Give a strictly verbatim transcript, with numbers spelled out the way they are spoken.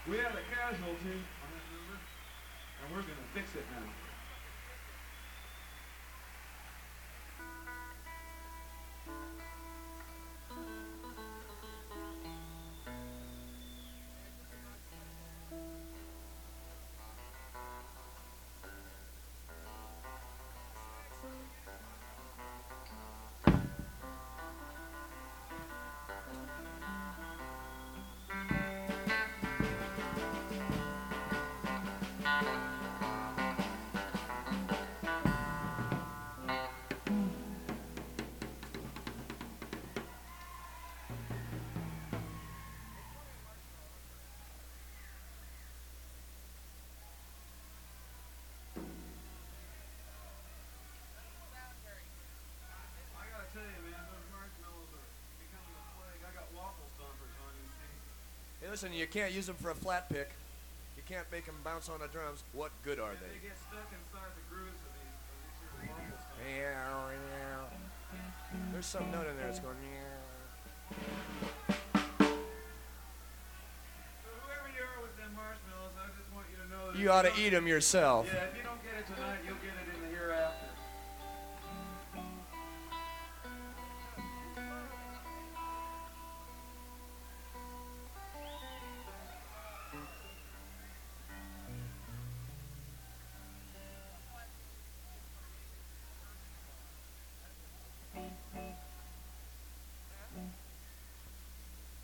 We had a casualty on that number, and we're gonna fix it now. I gotta tell you, man, those marshmallows are becoming a plague. I got waffle stompers on you, see? Hey, listen, you can't use them for a flat pick. You can't make them bounce on the drums. What good are And they they? get stuck inside the grooves of these, of these here waffle stompers. Meow, meow. There's some note in there that's going meow. So whoever you are with them marshmallows, I just want you to know that You if ought to don't- eat them yourself. Yeah, if you don't get it tonight,